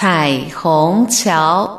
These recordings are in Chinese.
彩虹桥。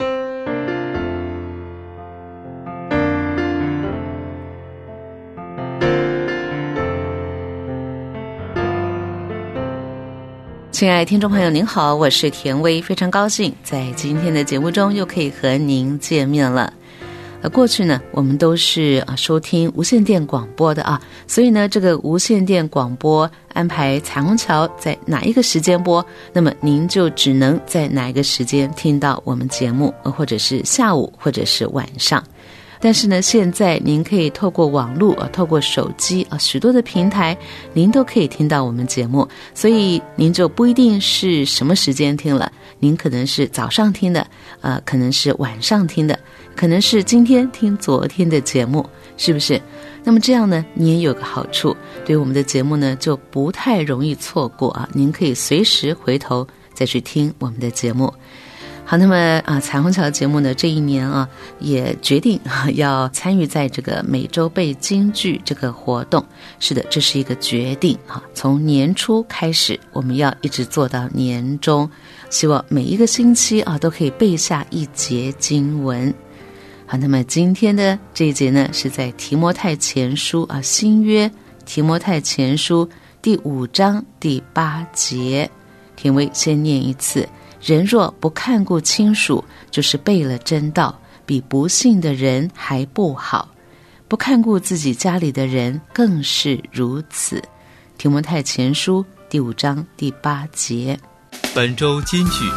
亲爱的听众朋友您好，我是田薇，非常高兴在今天的节目中又可以和您见面了。过去呢我们都是收听无线电广播的所以呢这个无线电广播安排彩虹桥在哪一个时间播，那么您就只能在哪一个时间听到我们节目，或者是下午或者是晚上。但是呢现在您可以透过网络透过手机许多的平台您都可以听到我们节目，所以您就不一定是什么时间听了，您可能是早上听的可能是晚上听的，可能是今天听昨天的节目，是不是？那么这样呢你也有个好处，对我们的节目呢就不太容易错过您可以随时回头再去听我们的节目。好，那么彩虹桥节目呢这一年也决定要参与在这个每周背京剧这个活动。是的，这是一个决定从年初开始我们要一直做到年终，希望每一个星期都可以背下一节经文。好，那么今天的这一节呢是在提摩太前书新约提摩太前书第5章第8节。田薇先念一次：人若不看顾亲属，就是背了真道，比不信的人还不好；不看顾自己家里的人更是如此。提摩太前书第5章第8节。 本周金句：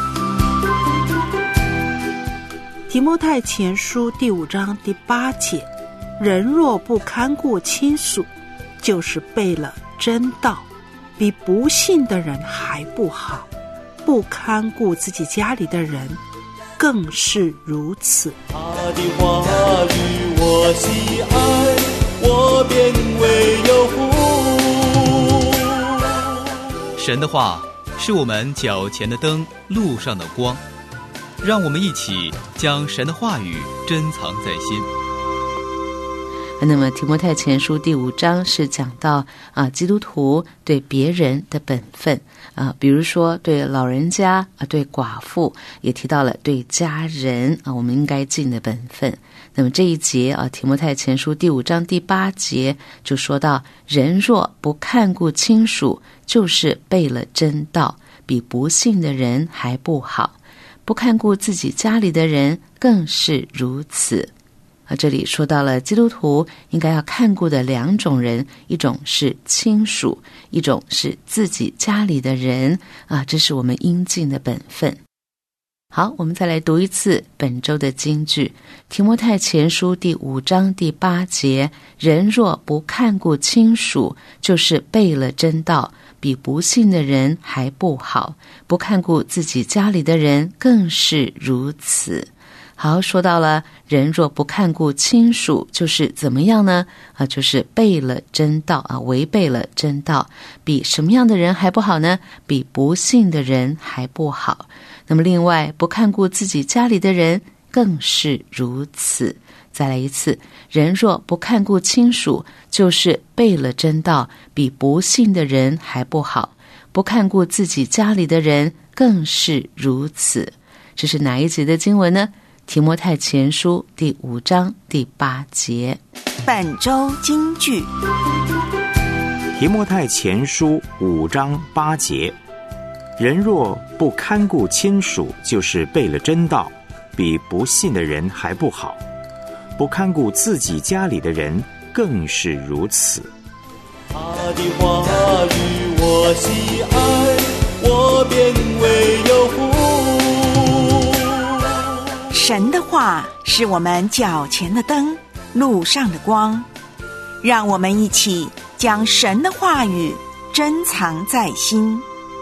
提摩太前书第5章第8节，人若不看顾亲属，就是背了真道，比不信的人还不好；不看顾自己家里的人更是如此。 他的话语我喜爱，我便为有福。 神的话是我们脚前的灯，路上的光。让我们一起将神的话语珍藏在心。 那么提摩太前书第5章是讲到基督徒对别人的本分比如说对老人家对寡妇，也提到了对家人我们应该尽的本分。那么这一节提摩太前书第5章第8节就说到：人若不看顾亲属，就是背了真道，比不信的人还不好；不看顾自己家里的人更是如此。这里说到了基督徒应该要看顾的2种人，一种是亲属，一种是自己家里的人这是我们应尽的本分。好，我们再来读一次本周的金句：提摩太前书第5章第8节，人若不看顾亲属，就是背了真道，比不信的人还不好；不看顾自己家里的人更是如此。好，说到了人若不看顾亲属，就是怎么样呢就是背了真道违背了真道。比什么样的人还不好呢？比不信的人还不好。那么另外，不看顾自己家里的人更是如此。再来一次：人若不看顾亲属，就是背了真道，比不信的人还不好；不看顾自己家里的人更是如此。这是哪一节的经文呢？提摩太前书第5章第8节。 本周金句： 提摩太前书5章8节，人若不看顾亲属，就是背了真道，比不信的人还不好；不看顾自己家里的人更是如此。 他的话语我喜爱，我便为有福。 神的话是我们脚前的灯，路上的光。让我们一起将神的话语珍藏在心。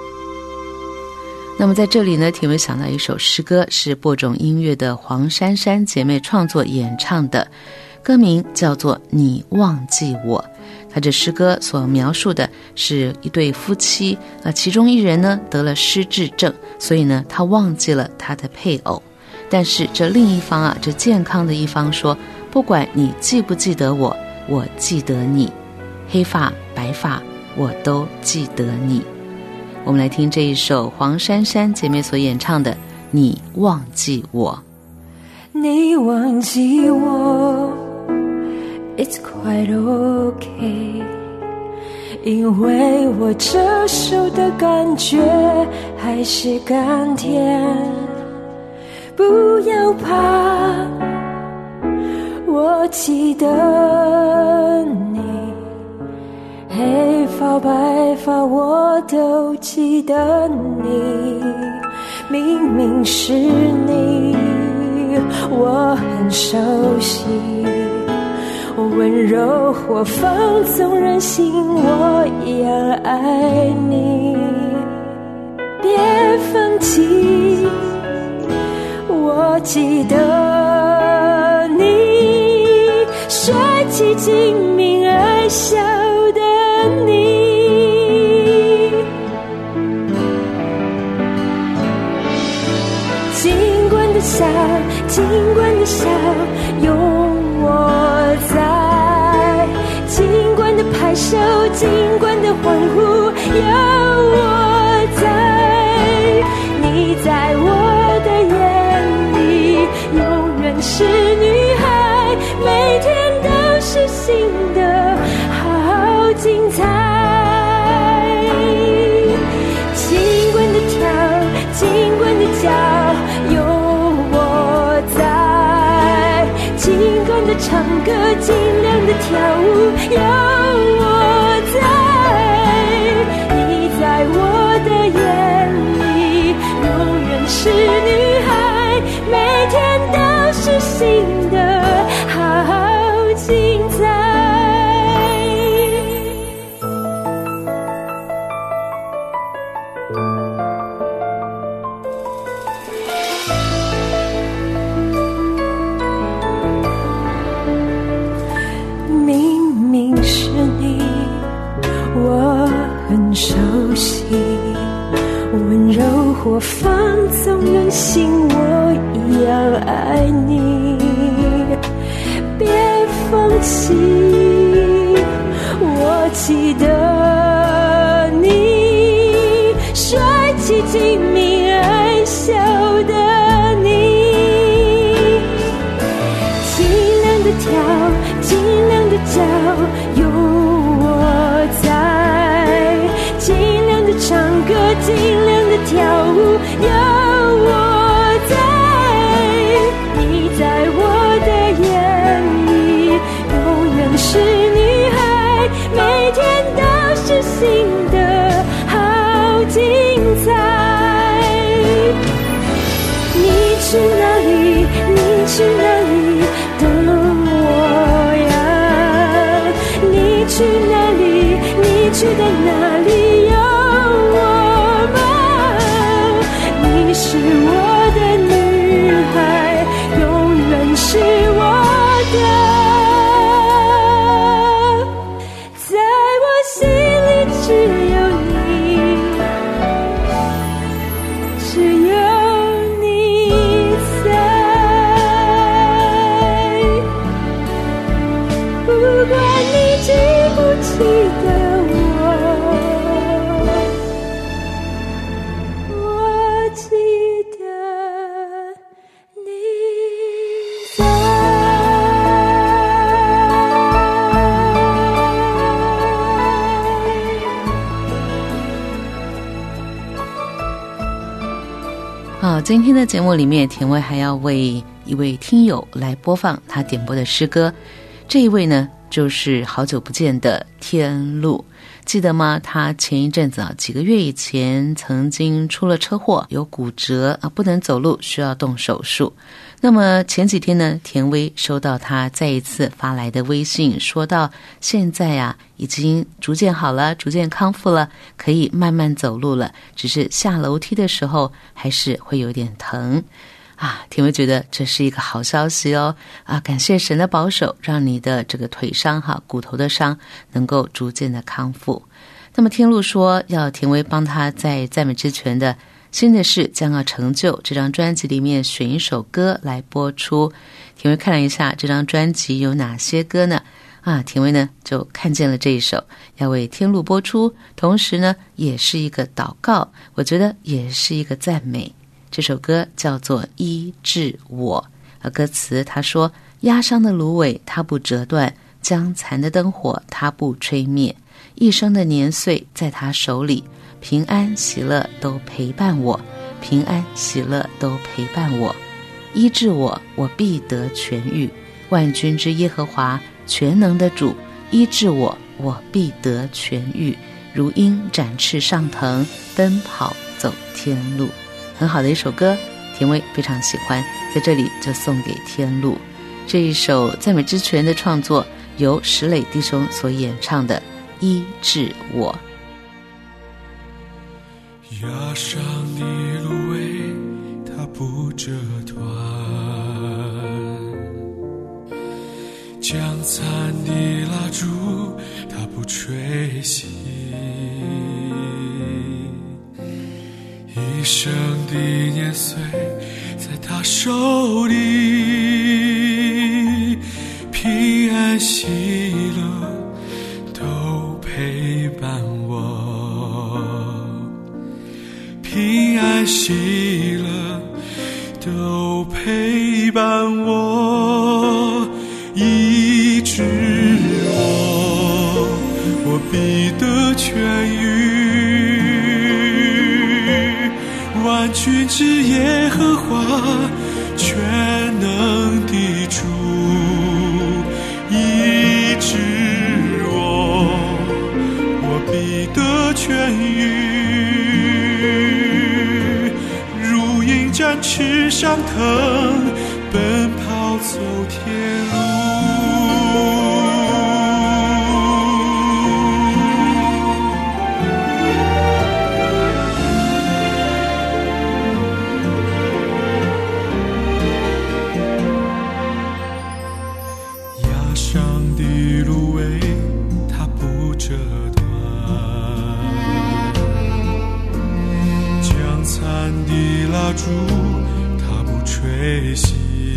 那么在这里呢，田薇想到一首诗歌，是播种音乐的黄珊珊姐妹创作演唱的，歌名叫做《你忘记我》。他这诗歌所描述的是一对夫妻其中一人呢得了失智症，所以呢他忘记了他的配偶。但是这另一方这健康的一方说，不管你记不记得我，我记得你，黑发白发我都记得你。 我们来听这一首黄珊珊姐妹所演唱的《你忘记我》。 你忘记我 It's quite okay， 因为我这手的感觉还是甘甜。不要怕，我记得你，黑发白发我都记得你，明明是你我很熟悉，温柔或放纵任性我一样爱你。别放弃，我记得你，帅气精明爱笑的你，尽管的笑，尽管的笑，有我在，尽管的拍手，尽管的欢呼，有我在，你在我的眼里永远是女孩，每天都是新的，好精彩。尽管的跳，尽管的叫，有我在，尽管的唱歌，尽量的跳舞，有我在，你在我的眼里永远是女孩，每天都是新的，好精彩。明明是你，我很熟悉，温柔或放纵任性我一样爱你。别放弃，我记得你，帅气精明爱笑的你，尽量的跳，尽量的叫，有我在，尽量的唱歌，尽量的跳舞，有我在，你在我的眼里永远是女孩，每天都是新的，好精彩。你去哪里？你去哪里？等我呀！你去哪里？你去的哪里？有我吗？你是我的女孩，永远是我的，在我心里只有你，只有你在。不管你记不记得我记得你在。 好，今天的节目里面，田薇还要为一位听友来播放他点播的诗歌。这一位呢，就是好久不见的天路，记得吗？他前一阵子几个月以前曾经出了车祸，有骨折不能走路，需要动手术。那么前几天呢，田薇收到他再一次发来的微信，说到现在已经逐渐好了，逐渐康复了，可以慢慢走路了，只是下楼梯的时候还是会有点疼。田薇觉得这是一个好消息哦，感谢神的保守，让你的这个腿伤骨头的伤能够逐渐的康复。那么天路说要田薇帮他在赞美之泉的新的事将要成就这张专辑里面选一首歌来播出。田薇看了一下这张专辑有哪些歌呢？ 田薇呢就看见了这一首，要为天路播出，同时呢也是一个祷告，我觉得也是一个赞美。这首歌叫做《医治我》，歌词他说：压伤的芦苇它不折断，将残的灯火它不吹灭，一生的年岁在他手里，平安喜乐都陪伴我，平安喜乐都陪伴我。医治我，我必得痊愈，万军之耶和华全能的主，医治我，我必得痊愈，如鹰展翅上腾，奔跑走天路。很好的一首歌，田薇非常喜欢，在这里就送给天路。这一首赞美之泉的创作由石磊弟兄所演唱的《医治我》。 压伤的芦苇它不折断，将残的蜡烛它不吹熄，一生的年岁在他手里，平安喜乐都陪伴我，平安喜乐都陪伴我，医治我，我必得痊愈，万军之耶和华全能的主，医治我，我必得痊愈，如鹰展翅上腾，奔跑走天路。蜡烛它不吹熄，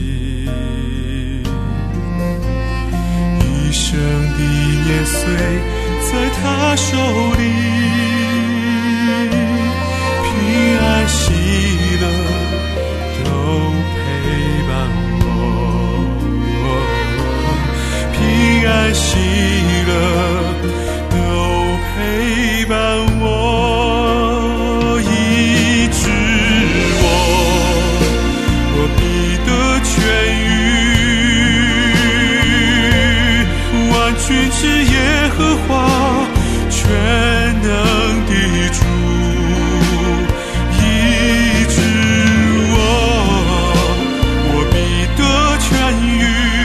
一生的年岁在他手里，平安喜乐都陪伴我，平安喜乐都陪伴我，军之耶和华全能的主，医治我，我必得痊愈，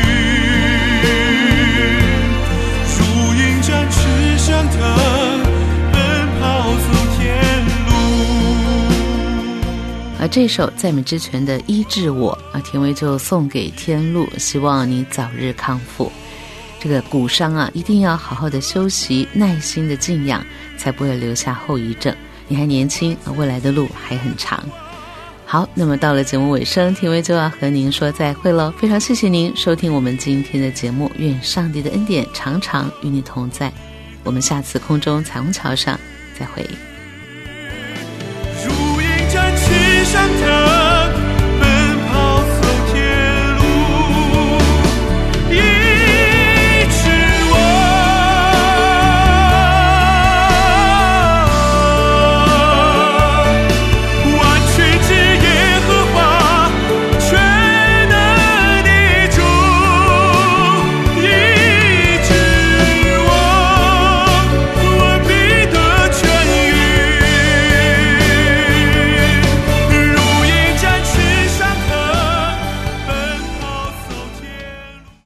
如鹰展翅上腾，奔跑走天路。 这首赞美之泉的医治我，田薇就送给天路，希望你早日康复。这个骨伤一定要好好的休息，耐心的静养，才不会留下后遗症。你还年轻，未来的路还很长。好，那么到了节目尾声，田薇就要和您说再会了。非常谢谢您收听我们今天的节目，愿上帝的恩典常常与你同在。我们下次空中彩虹桥上再会。